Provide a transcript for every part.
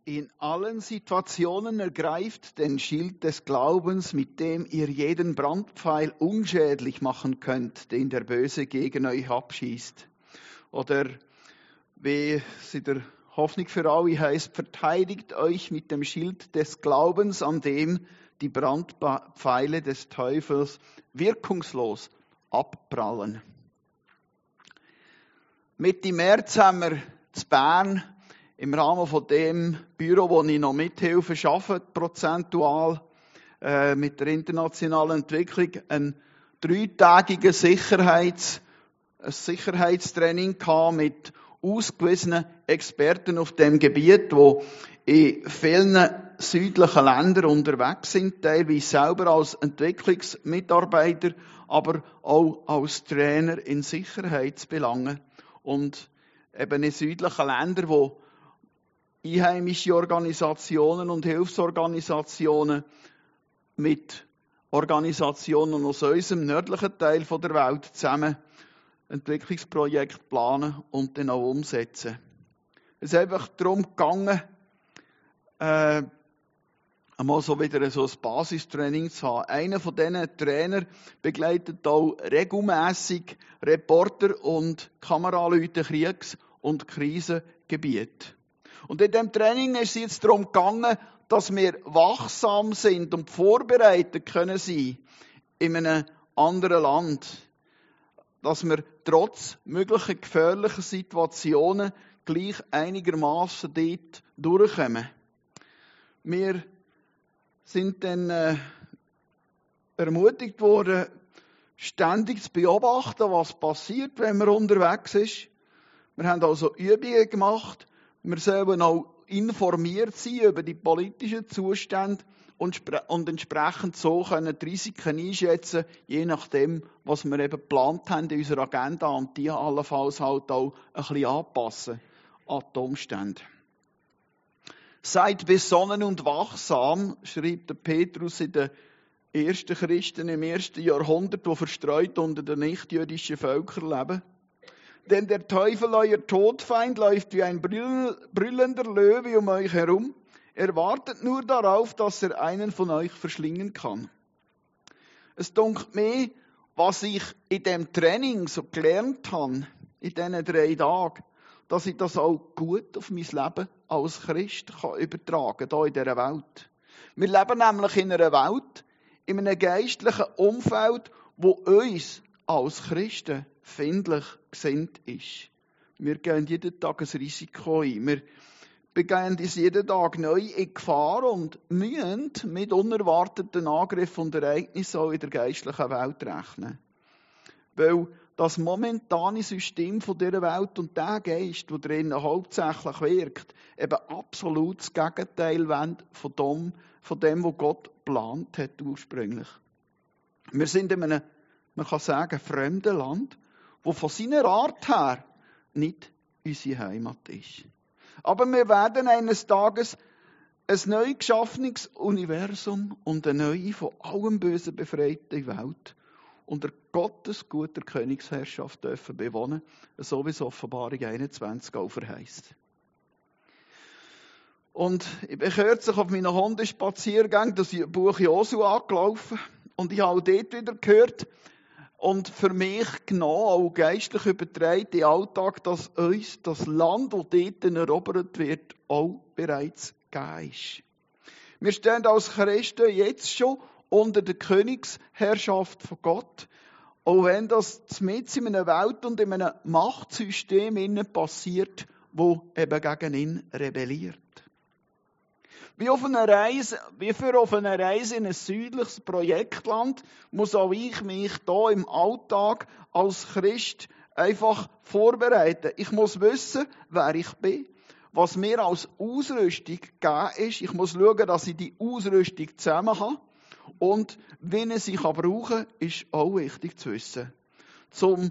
In allen Situationen ergreift den Schild des Glaubens, mit dem ihr jeden Brandpfeil unschädlich machen könnt, den der Böse gegen euch abschießt. Oder wie es in der Hoffnung für alle heißt, verteidigt euch mit dem Schild des Glaubens, an dem die Brandpfeile des Teufels wirkungslos abprallen. Mitte März haben wir zu Bern im Rahmen von dem Büro, wo ich noch mithilfe, arbeite, prozentual mit der internationalen Entwicklung, ein 3-tägiges Sicherheitstraining gehabt mit ausgewiesenen Experten auf dem Gebiet, die in vielen südlichen Ländern unterwegs sind, teilweise selber als Entwicklungsmitarbeiter, aber auch als Trainer in Sicherheitsbelangen. Und eben in südlichen Ländern, wo einheimische Organisationen und Hilfsorganisationen mit Organisationen aus unserem nördlichen Teil der Welt zusammen Entwicklungsprojekte planen und dann auch umsetzen. Es ist einfach darum gegangen, einmal so wieder so ein Basistraining zu haben. Einer von diesen Trainern begleitet auch regelmässig Reporter und Kameraleute Kriegs- und Krisengebiete. Und in diesem Training ist es jetzt darum gegangen, dass wir wachsam sind und vorbereitet können sein in einem anderen Land. Dass wir trotz möglicher gefährlicher Situationen gleich einigermaßen dort durchkommen. Wir sind dann ermutigt worden, ständig zu beobachten, was passiert, wenn man unterwegs ist. Wir haben also Übungen gemacht. Wir sollen auch informiert sein über die politischen Zustände und entsprechend so können die Risiken einschätzen, je nachdem, was wir eben geplant haben in unserer Agenda und die allenfalls halt auch ein bisschen anpassen an die Umstände. Seid besonnen und wachsam, schreibt der Petrus in den ersten Christen im 1. Jahrhundert, die verstreut unter den nichtjüdischen Völkern leben. Denn der Teufel, euer Todfeind, läuft wie ein brüllender Löwe um euch herum. Er wartet nur darauf, dass er einen von euch verschlingen kann. Es dunkt mir, was ich in dem Training so gelernt habe, in diesen 3 Tagen, dass ich das auch gut auf mein Leben als Christ übertragen kann, hier in dieser Welt. Wir leben nämlich in einer Welt, in einem geistlichen Umfeld, wo uns als Christen findlich gesinnt ist. Wir gehen jeden Tag ein Risiko ein. Wir begeben uns jeden Tag neu in Gefahr und müssen mit unerwarteten Angriffen und Ereignissen auch in der geistlichen Welt rechnen. Weil das momentane System von dieser Welt und der Geist, der drinnen hauptsächlich wirkt, eben absolut das Gegenteil wollen von dem, was Gott geplant hat ursprünglich. Wir sind in einem, man kann sagen, fremden Land, wo von seiner Art her nicht unsere Heimat ist. Aber wir werden eines Tages ein neu geschaffenes Universum und eine neue, von allem Bösen befreite Welt unter Gottes guter Königsherrschaft dürfen bewohnen, so wie es Offenbarung 21 auch verheißt. Und ich bin kürzlich auf meinen Hundespaziergang das Buch Josua angelaufen und ich habe auch dort wieder gehört und für mich genau auch geistlich übertragen den Alltag, dass uns das Land, das dort erobert wird, auch bereits gegeben ist. Wir stehen als Christen jetzt schon unter der Königsherrschaft von Gott, auch wenn das mitten in einer Welt und in einem Machtsystem passiert, wo eben gegen ihn rebelliert. Wie auf einer Reise in ein südliches Projektland muss auch ich mich hier im Alltag als Christ einfach vorbereiten. Ich muss wissen, wer ich bin, was mir als Ausrüstung gegeben ist. Ich muss schauen, dass ich die Ausrüstung zusammen habe. Und wenn ich sie brauchen kann, ist auch wichtig zu wissen. Zum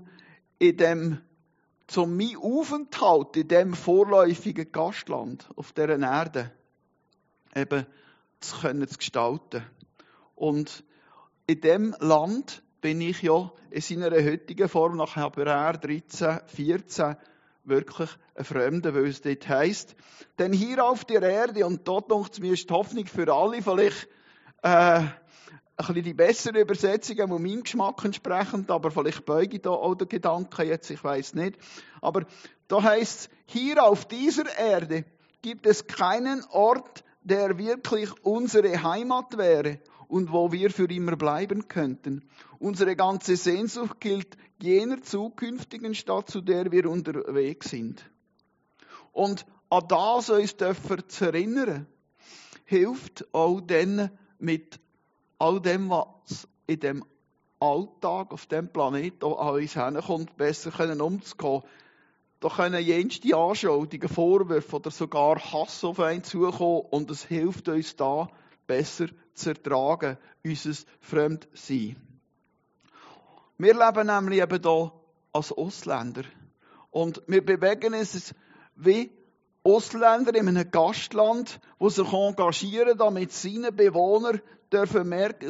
meinen Aufenthalt in diesem vorläufigen Gastland auf dieser Erde eben zu gestalten. Und in diesem Land bin ich ja in seiner heutigen Form nach Hebräer 13, 14 wirklich ein Fremder, weil es dort heisst, denn hier auf der Erde, und dort denkt es mir, ist die Hoffnung für alle vielleicht ein bisschen die bessere Übersetzung, die meinem Geschmack entsprechend, aber vielleicht beuge ich da auch den Gedanken jetzt, ich weiß nicht. Aber da heisst es, hier auf dieser Erde gibt es keinen Ort, der wirklich unsere Heimat wäre und wo wir für immer bleiben könnten. Unsere ganze Sehnsucht gilt jener zukünftigen Stadt, zu der wir unterwegs sind. Und an das uns dürfen zu erinnern, hilft auch dann mit all dem, was in dem Alltag auf dem Planeten an uns herkommt, besser umzugehen. Da können jenste Anschuldigungen, Vorwürfe oder sogar Hass auf einen zukommen und es hilft uns da, besser zu ertragen, unser Fremdsein. Wir leben nämlich eben hier als Ausländer und wir bewegen uns wie Ausländer in einem Gastland, die sich engagieren, damit seine Bewohner merken,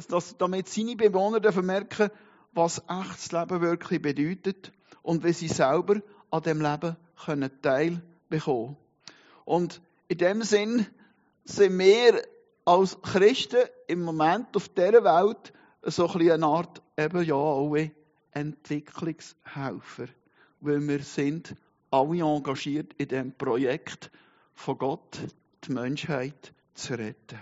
was echtes Leben wirklich bedeutet und wie sie selber an dem Leben teilbekommen können. Und in dem Sinn sind wir als Christen im Moment auf dieser Welt so eine Art Entwicklungshelfer, weil wir sind alle engagiert in dem Projekt von Gott, die Menschheit zu retten.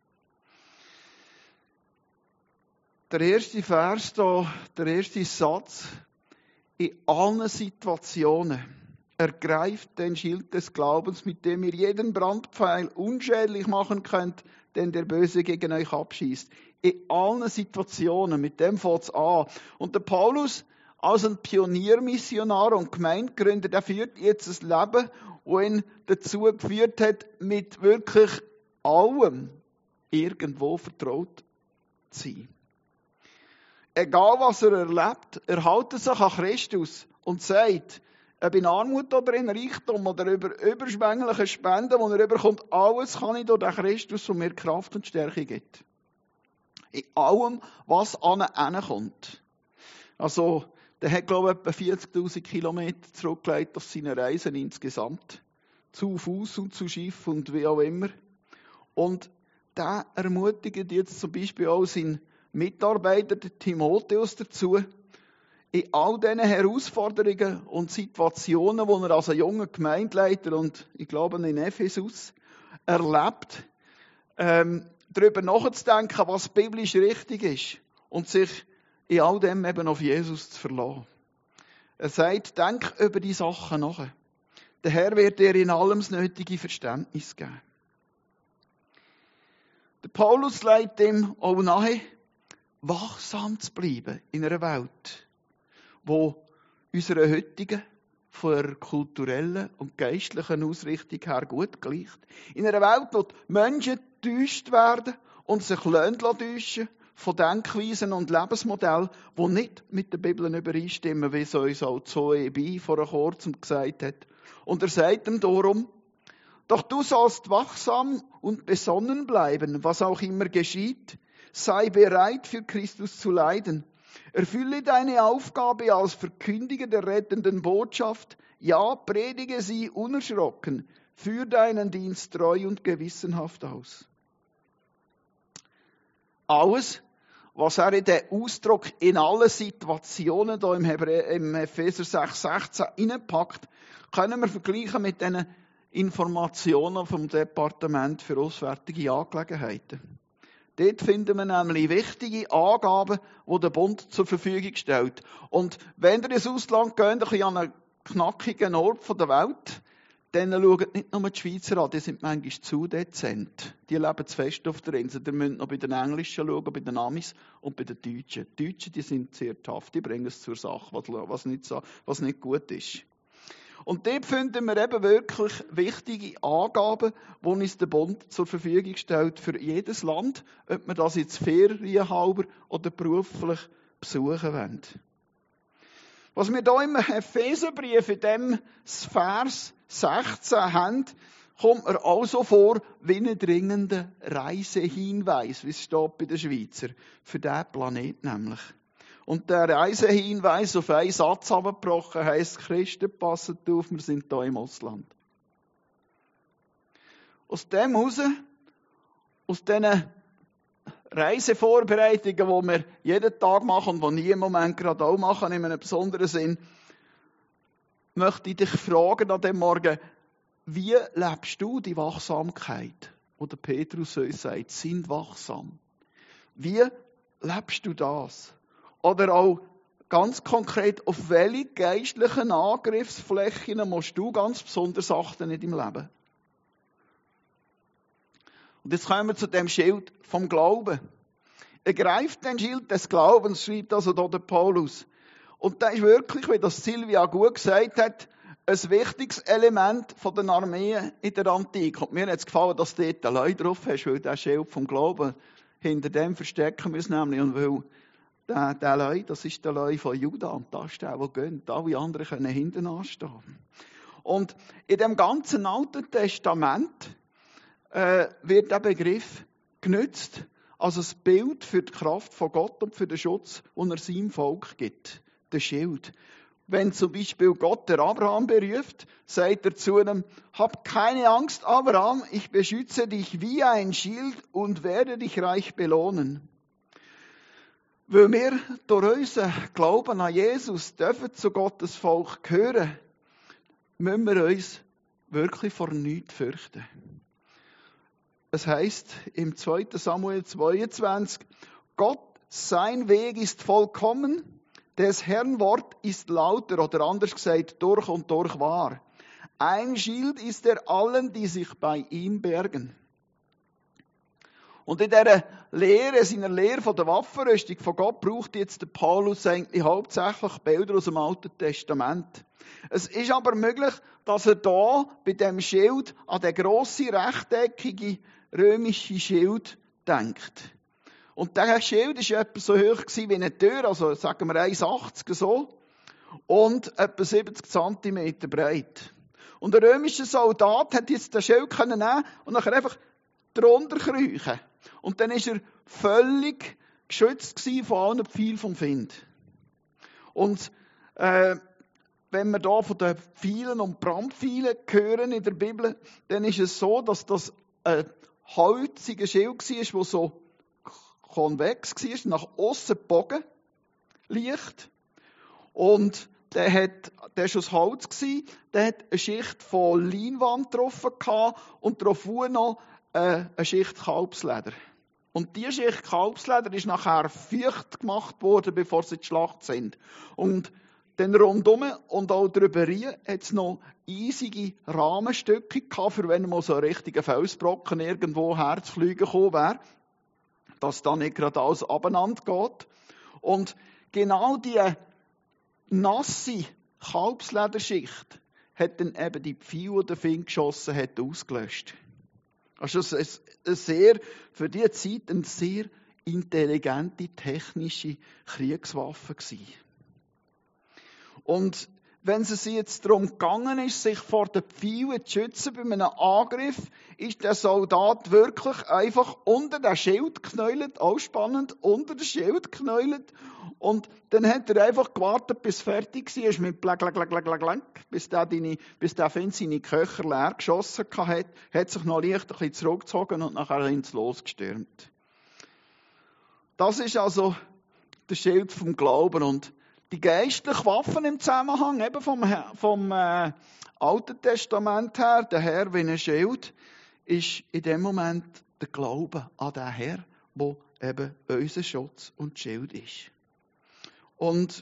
Der erste Vers hier, der erste Satz, in allen Situationen ergreift den Schild des Glaubens, mit dem ihr jeden Brandpfeil unschädlich machen könnt, den der Böse gegen euch abschießt. In allen Situationen, mit dem fängt es an. Und der Paulus, als ein Pioniermissionar und Gemeindegründer, der führt jetzt ein Leben, das ihn dazu geführt hat, mit wirklich allem irgendwo vertraut zu sein. Egal was er erlebt, er hält sich an Christus und sagt, ob in Armut oder in Reichtum oder über überschwängliche Spenden, die er bekommt, alles kann ich durch den Christus, der mir Kraft und Stärke gibt. In allem, was an ihn kommt. Also, der hat, glaube ich, etwa 40.000 Kilometer zurückgelegt auf seine Reisen insgesamt. Zu Fuß und zu Schiff und wie auch immer. Und der ermutigt jetzt zum Beispiel auch seinen Mitarbeiter, den Timotheus, dazu, in all diesen Herausforderungen und Situationen, die er als junger Gemeindeleiter und ich glaube in Ephesus erlebt, darüber nachzudenken, was biblisch richtig ist und sich in all dem eben auf Jesus zu verlassen. Er sagt, denk über die Sachen nach. Der Herr wird dir in allem das nötige Verständnis geben. Der Paulus legt ihm auch nahe, wachsam zu bleiben in einer Welt, wo unserer heutigen, von der kulturellen und geistlichen Ausrichtung her gut gleicht. In einer Welt, wo die Menschen getäuscht werden und sich täuschen von Denkweisen und Lebensmodellen, die nicht mit der Bibel übereinstimmen, wie es uns auch Zoe Bi vor kurzem gesagt hat. Und er sagt ihm darum, doch du sollst wachsam und besonnen bleiben, was auch immer geschieht. Sei bereit, für Christus zu leiden. Erfülle deine Aufgabe als Verkündiger der rettenden Botschaft. Ja, predige sie unerschrocken. Führ deinen Dienst treu und gewissenhaft aus. Alles, was er in den Ausdruck in allen Situationen hier im Epheser 6,16 hineinpackt, können wir vergleichen mit den Informationen vom Departement für Auswärtige Angelegenheiten. Dort finden wir nämlich wichtige Angaben, die der Bund zur Verfügung stellt. Und wenn ihr ins Ausland geht, ein bisschen an einen knackigen Ort der Welt, dann schaut nicht nur die Schweizer an, die sind manchmal zu dezent. Die leben zu fest auf der Insel. Ihr müsst noch bei den Englischen schauen, bei den Amis und bei den Deutschen. Die Deutschen, die sind sehr tough, die bringen es zur Sache, was nicht gut ist. Und dort finden wir eben wirklich wichtige Angaben, die uns der Bund zur Verfügung stellt für jedes Land, ob wir das jetzt ferienhalber oder beruflich besuchen wollen. Was wir hier im Epheserbrief in dem Vers 16 haben, kommt mir also vor wie ein dringender Reisehinweis, wie es steht bei den Schweizer, für diesen Planeten nämlich. Und der Reisehinweis auf einen Satz abgebrochen heisst, Christen, passet auf, wir sind hier im Ausland. Aus dem heraus, aus diesen Reisevorbereitungen, die wir jeden Tag machen und die ich im Moment gerade auch machen, in einem besonderen Sinn, möchte ich dich fragen an diesem Morgen, wie lebst du die Wachsamkeit, die der Petrus uns sagt, sind wachsam. Wie lebst du das? Oder auch ganz konkret, auf welche geistlichen Angriffsflächen musst du ganz besonders achten in deinem Leben? Und jetzt kommen wir zu dem Schild vom Glauben. Ergreift den Schild des Glaubens, schreibt also hier der Paulus. Und das ist wirklich, wie das Silvia gut gesagt hat, ein wichtiges Element von den Armeen in der Antike. Und mir hat es gefallen, dass du dort Leute drauf hast, weil der Schild vom Glauben hinter dem verstecken müssen, nämlich, und weil der Leu, das ist der Leu von Juda, und das ist der, der gönnt. Alle anderen können hinten anstehen. Und in dem ganzen Alten Testament wird der Begriff genutzt als ein Bild für die Kraft von Gott und für den Schutz, den er seinem Volk gibt. Der Schild. Wenn zum Beispiel Gott der Abraham beruft, sagt er zu ihm, hab keine Angst, Abraham, ich beschütze dich wie ein Schild und werde dich reich belohnen. Weil wir durch unseren Glauben an Jesus dürfen zu Gottes Volk gehören, müssen wir uns wirklich vor nichts fürchten. Es heißt im 2. Samuel 22, Gott, sein Weg ist vollkommen, des Herrn Wort ist lauter, oder anders gesagt, durch und durch wahr. Ein Schild ist er allen, die sich bei ihm bergen. Und in dieser Lehre, seiner Lehre von der Waffenrüstung von Gott, braucht jetzt der Paulus eigentlich hauptsächlich Bilder aus dem Alten Testament. Es ist aber möglich, dass er da bei dem Schild an den grossen, rechteckige römische Schild denkt. Und der Schild war etwa so hoch wie eine Tür, also sagen wir 1,80 so, und etwa 70 cm breit. Und der römische Soldat hat jetzt den Schild nehmen und nachher einfach drunter kriechen. Und dann war er völlig geschützt von allen Pfeilen vom Find. Und wenn wir da von den Pfeilen und Brandpfeilen hören in der Bibel, dann ist es so, dass das ein holziger Schild war, der so konvex war, nach aussen gebogen, leicht. Und der war aus Holz, der hat eine Schicht von Leinwand drauf gehabt und darauf noch eine Schicht Kalbsleder. Und diese Schicht Kalbsleder ist nachher feucht gemacht worden, bevor sie in die Schlacht sind. Und dann rundum und auch drüber hat es noch eisige Rahmenstücke gehabt, für wenn mal so ein richtiger Felsbrocken irgendwo herzufliegen gekommen wäre, dass da nicht gerade alles abeinander geht. Und genau diese nasse Kalbslederschicht hat dann eben die Pfeile, die der Find geschossen hat, ausgelöscht. Also es ist für diese Zeit eine sehr intelligente, technische Kriegswaffe gewesen. Und wenn es jetzt darum gegangen ist, sich vor den Pfeilen zu schützen bei einem Angriff, ist der Soldat wirklich einfach unter den Schild geknäult, auch spannend, unter den Schild geknäult. Und dann hat er einfach gewartet, bis fertig war mit Blag, bis der Find seine Köcher leer geschossen hat, hat sich noch leicht ein bisschen zurückgezogen und nachher ins losgestürmt. Das ist also der Schild vom Glauben. Und die geistlichen Waffen im Zusammenhang eben vom Alten Testament her, der Herr wie ein Schild, ist in dem Moment der Glaube an den Herr, der eben unser Schutz und Schild ist. Und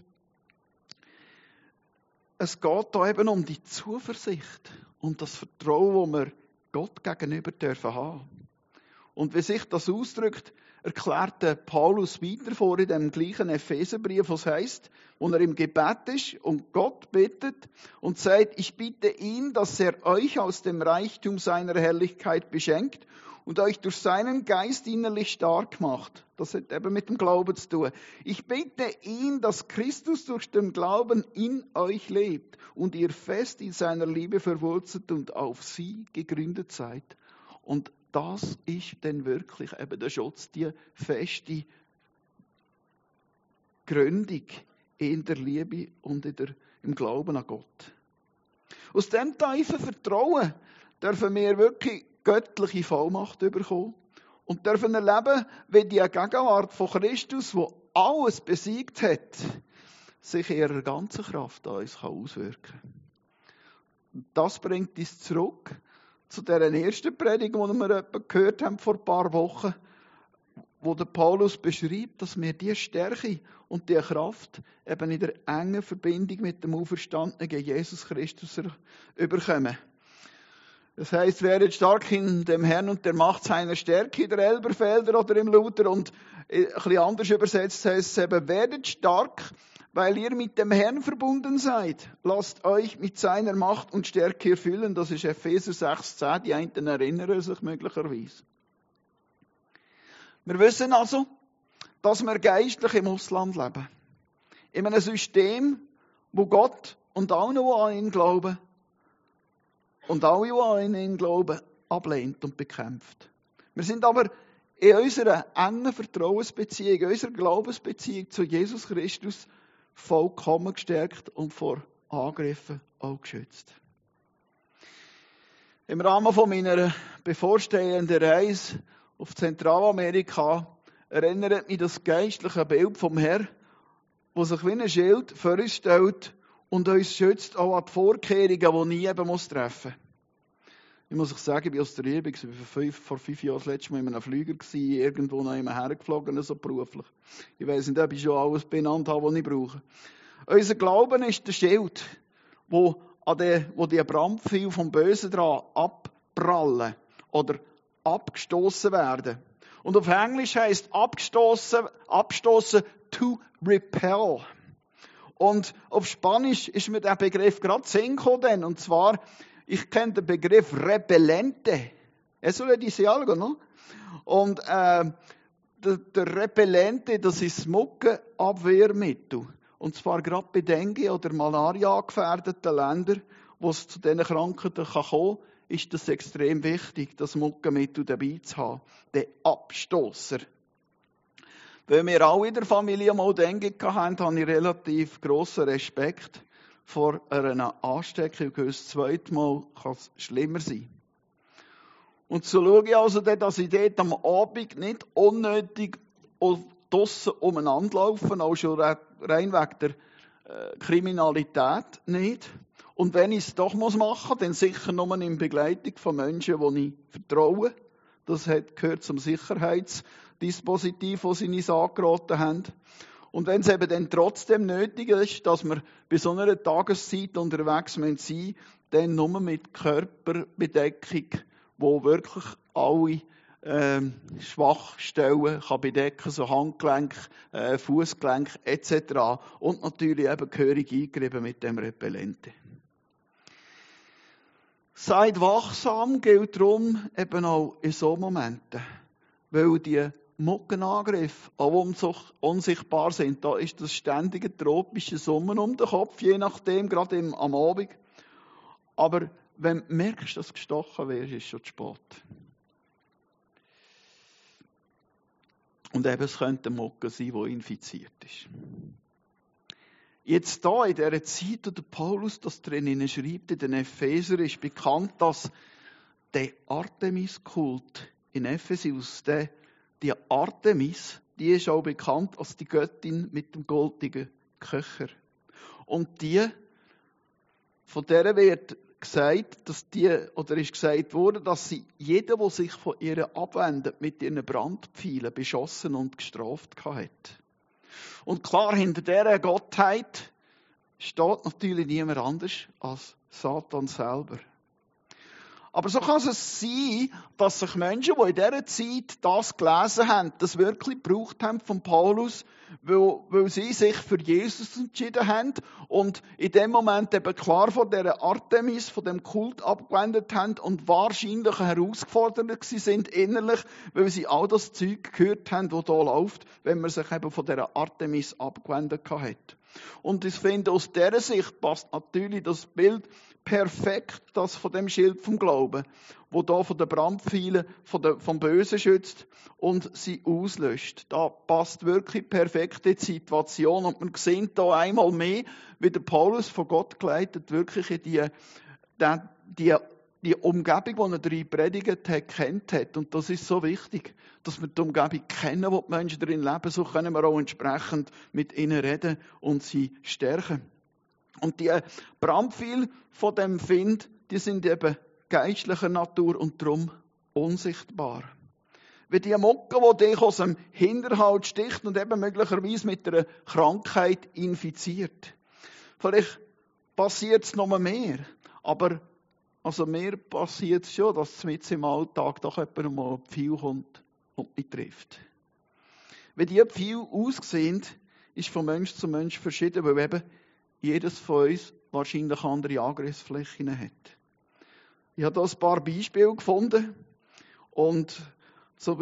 es geht da eben um die Zuversicht und das Vertrauen, das wir Gott gegenüber dürfen haben. Und wie sich das ausdrückt, erklärt Paulus weiter vor in dem gleichen Epheserbrief, was heißt, wo er im Gebet ist und Gott bittet und sagt, ich bitte ihn, dass er euch aus dem Reichtum seiner Herrlichkeit beschenkt und euch durch seinen Geist innerlich stark macht. Das hat eben mit dem Glauben zu tun. Ich bitte ihn, dass Christus durch den Glauben in euch lebt und ihr fest in seiner Liebe verwurzelt und auf sie gegründet seid. Und das ist dann wirklich eben der Schutz, die feste gründig in der Liebe und im Glauben an Gott. Aus diesem tiefen Vertrauen dürfen wir wirklich göttliche Vollmacht bekommen und dürfen erleben, wie die Gegenwart von Christus, die alles besiegt hat, sich in ihrer ganzen Kraft an uns auswirken kann. Das bringt uns zurück zu dieser ersten Predigt, die wir gehört haben vor ein paar Wochen, wo der Paulus beschreibt, dass wir diese Stärke und diese Kraft eben in der engen Verbindung mit dem auferstandenen Jesus Christus überkommen. Das heisst, werdet stark in dem Herrn und der Macht seiner Stärke, in der Elberfelder oder im Luther. Und ein bisschen anders übersetzt heißt es eben, werdet stark, weil ihr mit dem Herrn verbunden seid. Lasst euch mit seiner Macht und Stärke erfüllen. Das ist Epheser 6,10. Die einen erinnern sich möglicherweise. Wir wissen also, dass wir geistlich im Ausland leben. In einem System, wo Gott und alle, die an ihn glauben, und alle, die an ihn glauben, ablehnt und bekämpft. Wir sind aber in unserer engen Vertrauensbeziehung, in unserer Glaubensbeziehung zu Jesus Christus vollkommen gestärkt und vor Angriffen auch geschützt. Im Rahmen von meiner bevorstehenden Reise auf Zentralamerika erinnert mich das geistliche Bild vom Herrn, das sich wie ein Schild vor uns stellt und uns schützt auch an die Vorkehrungen, die ich eben treffen muss. Ich muss sagen, ich bin aus der Übung, ich war vor 5 Jahren das letzte Mal in einem Flüger, irgendwo noch immer hergeflogen, so beruflich. Ich weiss nicht, ob ich schon alles benannt habe, was ich brauche. Unser Glauben ist der Schild, wo die Brandpfeile vom Bösen dran abprallen oder abgestoßen werden. Und auf Englisch heisst abstoßen to repel. Und auf Spanisch ist mir der Begriff gerade Sinn gekommen, und zwar, ich kenne den Begriff Repellente. Eso le dice algo, no? Und der Repellente, das ist das Muggenabwehrmittel. Und zwar gerade bei Dengue oder Malaria gefährdeten Ländern, wo es zu diesen Krankheiten kommen kann, ist das extrem wichtig, das Muggenmittel dabei zu haben. Der Abstosser. Weil wir alle in der Familie mal Dengue hatten, habe ich relativ grossen Respekt vor einer Ansteckung. Das zweite Mal kann es schlimmer sein. Und so schaue ich also, dass ich dort am Abend nicht unnötig draussen umeinander laufe, auch schon rein wegen der Kriminalität nicht. Und wenn ich es doch machen muss, dann sicher nur in Begleitung von Menschen, die ich vertraue. Das gehört zum Sicherheitsdispositiv, das sie uns angeraten haben. Und wenn es eben dann trotzdem nötig ist, dass wir bei so einer Tageszeit unterwegs sein müssen, dann nur mit Körperbedeckung, wo wirklich alle Schwachstellen kann bedecken, so Handgelenk, Fußgelenk etc. Und natürlich eben gehörig eingerieben mit dem Repellente. Seid wachsam gilt darum eben auch in so Momenten, weil die Muggenangriffe auch unsichtbar sind. Da ist das ständige tropische Summen um den Kopf, je nachdem, gerade am Abend. Aber wenn du merkst, dass du gestochen wirst, ist es schon zu spät. Und eben, es könnte eine Mugge sein, die infiziert ist. Jetzt da, in dieser Zeit, wo der Paulus das drinnen schreibt, in den Epheser, ist bekannt, dass der Artemis-Kult in Ephesus, die Artemis, die ist auch bekannt als die Göttin mit dem goldigen Köcher. Und von der wird gesagt, ist gesagt worden, dass sie jeder, der sich von ihr abwendet, mit ihren Brandpfeilen beschossen und gestraft hat. Und klar, hinter dieser Gottheit steht natürlich niemand anders als Satan selber. Aber so kann es sein, dass sich Menschen, die in dieser Zeit das gelesen haben, das wirklich gebraucht haben von Paulus, weil sie sich für Jesus entschieden haben und in dem Moment eben klar von dieser Artemis, von dem Kult abgewendet haben und wahrscheinlich herausgefordert sind innerlich, weil sie all das Zeug gehört haben, das hier läuft, wenn man sich eben von dieser Artemis abgewendet hat. Und ich finde, aus dieser Sicht passt natürlich das Bild perfekt, das von dem Schild vom Glauben, wo da von den Brandpfeilen vom Bösen schützt und sie auslöscht. Da passt wirklich perfekt in die Situation. Und man sieht da einmal mehr, wie der Paulus von Gott geleitet wirklich in die Umgebung, die er darin predigt hat, kennt hat. Und das ist so wichtig, dass wir die Umgebung kennen, wo die Menschen darin leben. So können wir auch entsprechend mit ihnen reden und sie stärken. Und die Brandpfeile von dem Find, die sind eben geistlicher Natur und darum unsichtbar. Wie die Mocke, die dich aus dem Hinterhalt sticht und eben möglicherweise mit einer Krankheit infiziert. Vielleicht passiert es noch mehr, aber also mir passiert es schon, dass mit im Alltag doch jemand mal ein Pfeil kommt und mich trifft. Wie die Pfeile aussehen, ist von Mensch zu Mensch verschieden, weil eben jedes von uns wahrscheinlich andere Angriffsflächen hat. Ich habe da ein paar Beispiele gefunden und so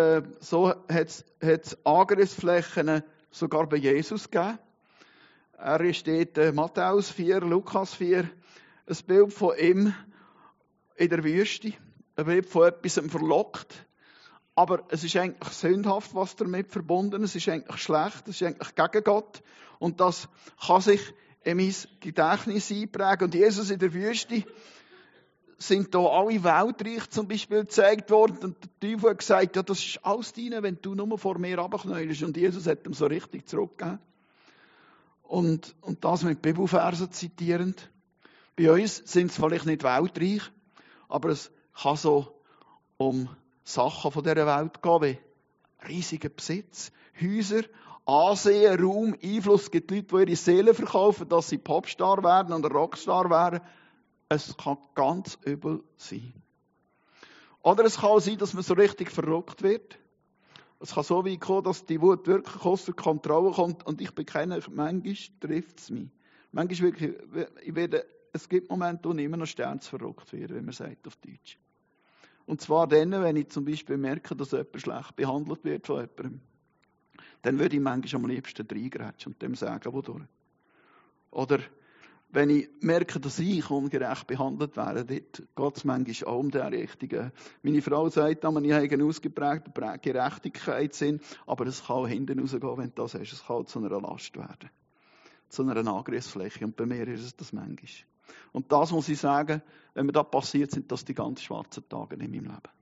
hat es Angriffsflächen sogar bei Jesus gegeben. Er steht Matthäus 4, Lukas 4, ein Bild von ihm in der Wüste. Ein Bild von etwas verlockt. Aber es ist eigentlich sündhaft, was damit verbunden ist. Es ist eigentlich schlecht, es ist eigentlich gegen Gott. Und das kann sich in mein Gedächtnis einprägen. Und Jesus in der Wüste sind da alle Weltreiche zum Beispiel gezeigt worden. Und der Teufel hat gesagt, ja, das ist alles dein, wenn du nur vor mir runterknäulst. Und Jesus hat ihm so richtig zurückgegeben. Und das mit Bibelversen zitierend. Bei uns sind es vielleicht nicht weltreich, aber es kann so um Sachen von dieser Welt gehen, wie riesiger Besitz, Häuser, Ansehen, Raum, Einfluss. Es gibt Leute, die ihre Seele verkaufen, dass sie Popstar werden oder Rockstar werden. Es kann ganz übel sein. Oder es kann auch sein, dass man so richtig verrückt wird. Es kann so weit kommen, dass die Wut wirklich außer Kontrolle kommt. Und ich bekenne, manchmal trifft es mich. Manchmal wirklich, es gibt Momente, wo ich immer noch sternsverrückt werde, wie man sagt auf Deutsch. Und zwar dann, wenn ich zum Beispiel merke, dass jemand schlecht behandelt wird von jemandem. Dann würde ich manchmal am liebsten reingrätschen und dem sagen, wodurch. Oder wenn ich merke, dass ich ungerecht behandelt werde, dort geht es manchmal auch um die Richtung. Meine Frau sagt, ich habe einen ausgeprägten Gerechtigkeitssinn, aber es kann auch hinten rausgehen, wenn du das hast. Es kann zu einer Last werden. Zu einer Angriffsfläche. Und bei mir ist es das manchmal. Und das muss ich sagen, wenn mir das passiert, sind das die ganz schwarzen Tage in meinem Leben.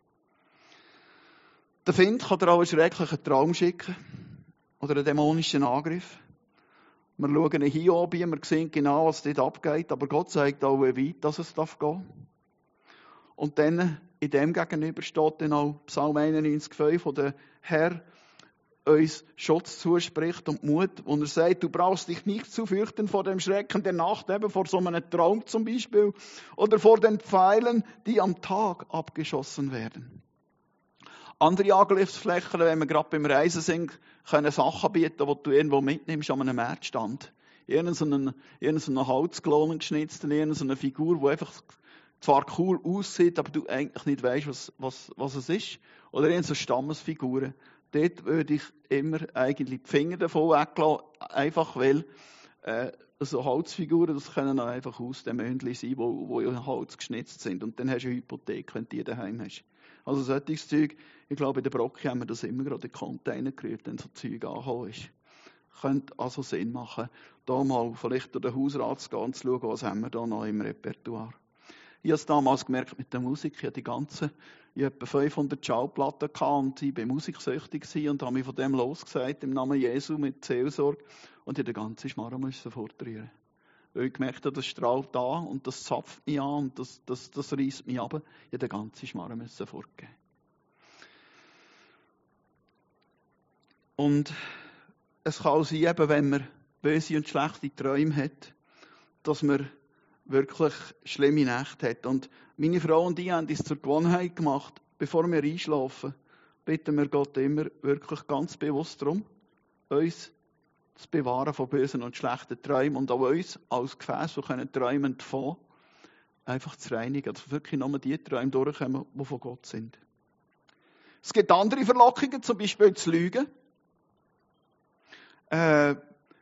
Der Find kann dir auch einen schrecklichen Traum schicken. Oder einen dämonischen Angriff. Wir schauen einen Hiob an, wir sehen genau, was dort abgeht, aber Gott sagt auch, wie weit dass es gehen darf. Und dann, in dem gegenüber steht dann auch Psalm 91,5, wo der Herr uns Schutz zuspricht und Mut, und er sagt, du brauchst dich nicht zu fürchten vor dem Schrecken der Nacht, eben vor so einem Traum zum Beispiel, oder vor den Pfeilen, die am Tag abgeschossen werden. Andere Angriffsflächen, wenn wir gerade beim Reisen sind, können Sachen bieten, die du irgendwo mitnimmst an einem Marktstand. Irgendeine Holzklone geschnitzt, irgendeine Figur, die einfach zwar cool aussieht, aber du eigentlich nicht weißt, was es ist. Oder irgendeine Stammesfiguren. Dort würde ich immer eigentlich die Finger davon weglassen, einfach weil so Holzfiguren, das können auch einfach aus dem Mündli sein, wo in Holz geschnitzt sind. Und dann hast du eine Hypothek, wenn du die daheim hast. Also solches Zeug, ich glaube, in der Brocke haben wir das immer gerade in den Container gerührt, wenn so Zeug angekommen ist. Könnte also Sinn machen, da mal vielleicht durch den Hausrat zu gehen und zu schauen, was haben wir da noch im Repertoire. Ich habe es damals gemerkt mit der Musik. Ich hatte etwa 500 Schallplatten und ich war musiksüchtig und habe mich von dem losgesagt, im Namen Jesu, mit Seelsorge. Und ich den ganzen Schmarrn musste fortrühren. Weil ich gemerkt habe, das strahlt an und das zapft mich an und das reißt mich ab. Ich musste den ganzen Schmarrn fortgeben. Und es kann auch sein, eben, wenn man böse und schlechte Träume hat, dass man wirklich schlimme Nächte hat. Und meine Frau und ich haben es zur Gewohnheit gemacht, bevor wir einschlafen, bitten wir Gott immer wirklich ganz bewusst darum, uns zu bewahren von bösen und schlechten Träumen und auch uns als Gefäß, die träumen davon, einfach zu reinigen. Dass wirklich nur die Träume durchkommen, die von Gott sind. Es gibt andere Verlockungen, zum Beispiel zu lügen.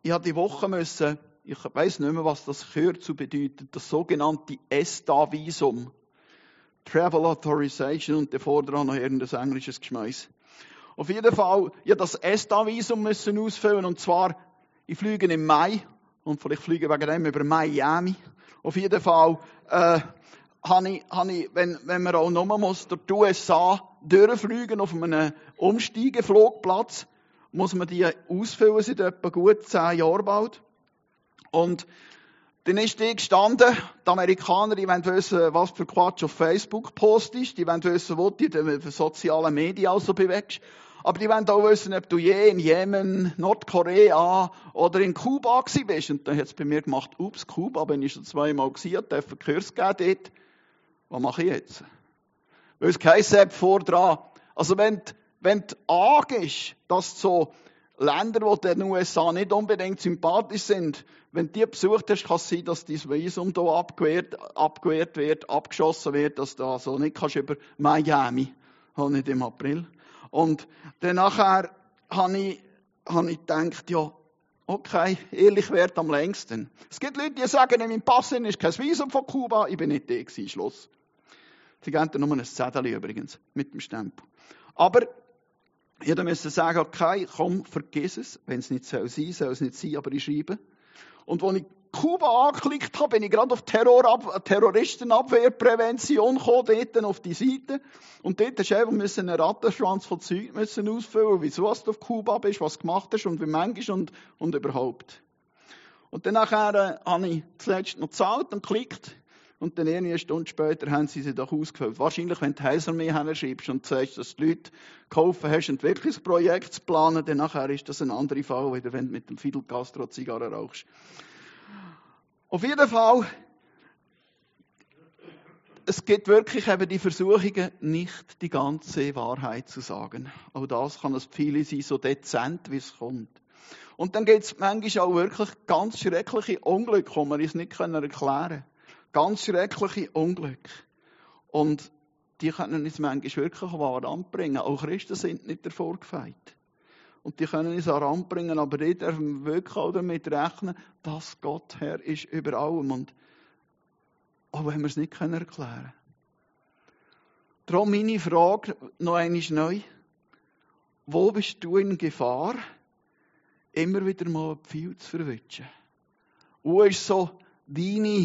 habe die Woche müssen, ich weiss nicht mehr, was das Kürzel bedeutet, das sogenannte ESTA-Visum. Travel Authorization und davor dran noch irgendein englisches Geschmeiß. Auf jeden Fall, ich das ESTA-Visum müssen ausfüllen, und zwar, ich fliege im Mai, und vielleicht fliege ich wegen dem über Miami. Auf jeden Fall, habe ich, wenn man auch nochmal muss, durch die USA durchfliegen auf einem Umsteigeflugplatz, muss man die ausfüllen, sind etwa gut 10 Jahre bald. Und dann ist die gestanden, die Amerikaner, die wollen wissen, was für Quatsch auf Facebook postest, die wollen wissen, wo du in den sozialen Medien also bewegst. Aber die wollen auch wissen, ob du je in Jemen, Nordkorea oder in Kuba gewesen bist. Und dann hat es bei mir gemacht, ups, Kuba, bin ich schon 2-mal gewesen, darf einen Kurs geben dort. Was mache ich jetzt? Weil es geheißen hat vordran, also wenn du angehst, dass so Länder, die den USA nicht unbedingt sympathisch sind, wenn du die besucht hast, kann es sein, dass dein Visum hier abgewehrt wird, abgeschossen wird, dass du also nicht kannst über Miami, nicht im April. Und dann nachher habe ich gedacht, ja, okay, ehrlich wert am längsten. Es gibt Leute, die sagen, in meinem Pass ist kein Visum von Kuba, ich bin nicht da gewesen, Schluss. Sie geben dann nur ein Zettel übrigens, mit dem Stempel. Aber jeder müsste sagen, okay, komm, vergiss es. Wenn es nicht soll es nicht sein, aber ich schreibe. Und als ich Kuba angeklickt habe, bin ich gerade auf Terroristenabwehrprävention gekommen, dort auf die Seite. Und dort musst du einfach einen Rattenschwanz von Zeug ausfüllen, wieso du auf Kuba bist, was du gemacht hast und wie manchmal und überhaupt. Und dann nachher habe ich zuletzt noch gezahlt und geklickt. Und dann eine Stunde später haben sie doch ausgefüllt. Wahrscheinlich, wenn du Heilsarmee hinschreibst und sagst, dass die Leute geholfen hast, ein wirkliches Projekt zu planen, dann nachher ist das ein anderer Fall, wieder wenn du mit dem Fidel Castro Zigarre rauchst. Auf jeden Fall, es gibt wirklich eben die Versuchungen, nicht die ganze Wahrheit zu sagen. Auch das kann es viele sein, so dezent, wie es kommt. Und dann gibt es manchmal auch wirklich ganz schreckliche Unglücke, die wir uns nicht erklären können. Ganz schreckliche Unglücke. Und die können uns manchmal wirklich an den Rand bringen. Auch Christen sind nicht davor gefeit. Und die können uns an den Rand bringen, aber die dürfen wirklich auch damit rechnen, dass Gott Herr ist über allem. Und auch wenn wir es nicht erklären können. Darum meine Frage noch einmal neu. Wo bist du in Gefahr, immer wieder mal ein Pfeil zu verwischen? Wo ist so deine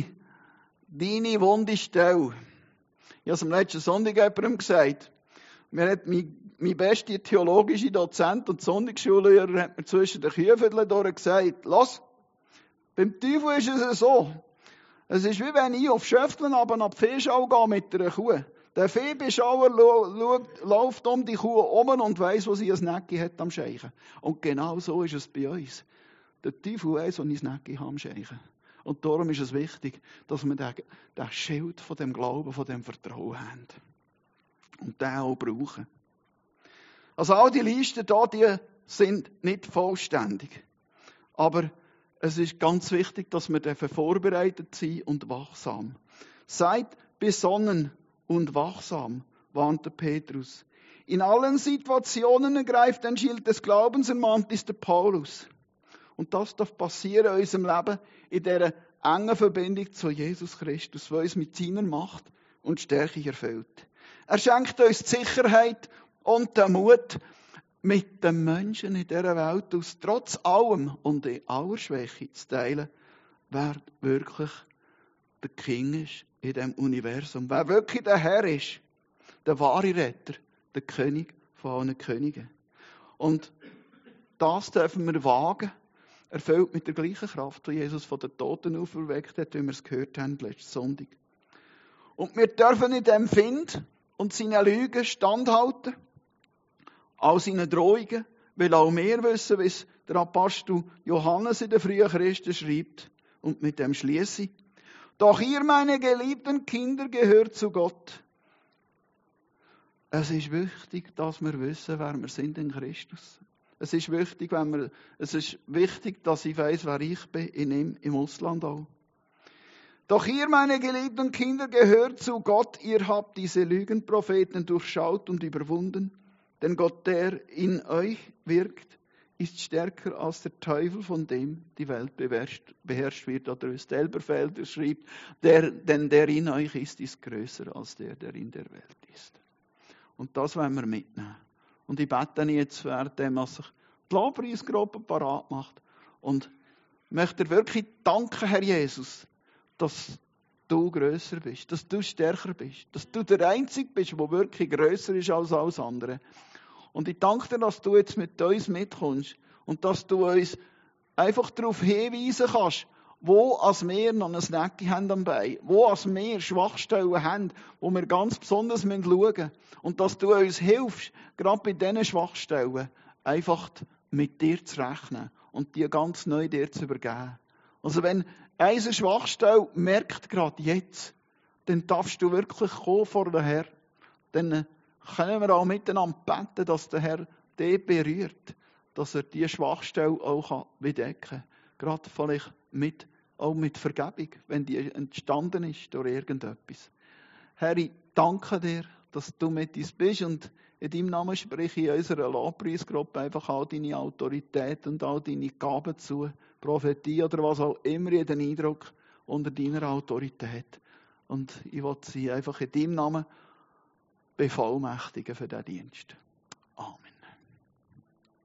wunde Stelle? Ich habe es am letzten Sonntag jemandem gesagt. Mir hat mein bester theologische Dozent und Sonntagsschullehrer hat mir zwischen den Küfeln durch gesagt, lass, beim Teufel ist es so. Es ist wie wenn ich auf Schöfteln aber nach Viehschau gehe mit einer Kuh. Der Viehbeschauer läuft um die Kuh um und weiss, wo sie ein Necki hat am Scheichen. Und genau so ist es bei uns. Der Teufel weiss, wo ich ein Necki habe am Scheichen. Und darum ist es wichtig, dass wir den Schild von dem Glauben, von dem Vertrauen haben. Und den auch brauchen. Also all die Listen hier, die sind nicht vollständig. Aber es ist ganz wichtig, dass wir dafür vorbereitet sind und wachsam. Seid besonnen und wachsam, warnte Petrus. In allen Situationen ergreift ein Schild des Glaubens, ermahnt ist der Paulus. Und das darf passieren in unserem Leben, in dieser engen Verbindung zu Jesus Christus, der uns mit seiner Macht und Stärke erfüllt. Er schenkt uns die Sicherheit und den Mut, mit den Menschen in dieser Welt aus trotz allem und in aller Schwäche zu teilen, wer wirklich der King ist in diesem Universum. Wer wirklich der Herr ist, der wahre Retter, der König von allen Königen. Und das dürfen wir wagen, erfüllt mit der gleichen Kraft, die Jesus von den Toten auferweckt hat, wie wir es gehört haben letzten Sonntag. Und wir dürfen in dem Find und seinen Lügen standhalten, all seinen Drohungen, weil auch wir wissen, wie es der Apostel Johannes in den frühen Christen schreibt. Und mit dem schließe ich. Doch ihr, meine geliebten Kinder, gehört zu Gott. Es ist wichtig, dass wir wissen, wer wir sind in Christus. Es ist wichtig, dass ich weiss, wer ich bin, in ihm, im Ausland auch. Doch ihr, meine geliebten Kinder, gehört zu Gott. Ihr habt diese Lügenpropheten durchschaut und überwunden. Denn Gott, der in euch wirkt, ist stärker als der Teufel, von dem die Welt beherrscht wird. Oder wie Elberfelder schreibt, denn der in euch ist größer als der in der Welt ist. Und das wollen wir mitnehmen. Und ich bete jetzt, währenddem sich die Lobpreisgruppe parat macht. Und möchte dir wirklich danken, Herr Jesus, dass du grösser bist, dass du stärker bist, dass du der Einzige bist, der wirklich grösser ist als alles andere. Und ich danke dir, dass du jetzt mit uns mitkommst und dass du uns einfach darauf hinweisen kannst, wo als wir noch ein Necki haben am Bein, wo als wir Schwachstellen haben, wo wir ganz besonders schauen müssen. Und dass du uns hilfst, gerade bei diesen Schwachstellen, einfach mit dir zu rechnen und die ganz neu dir zu übergeben. Also wenn eine Schwachstelle merkt gerade jetzt, dann darfst du wirklich kommen vor den Herrn. Dann können wir auch miteinander beten, dass der Herr dich berührt, dass er diese Schwachstelle auch bedecken kann. Gerade vielleicht auch mit Vergebung, wenn die entstanden ist durch irgendetwas. Herr, ich danke dir, dass du mit uns bist und in deinem Namen spreche ich in unserer Lobpreisgruppe einfach all deine Autorität und all deine Gaben zu, Prophetie oder was auch immer, jeden Eindruck unter deiner Autorität. Und ich will sie einfach in deinem Namen bevollmächtigen für diesen Dienst.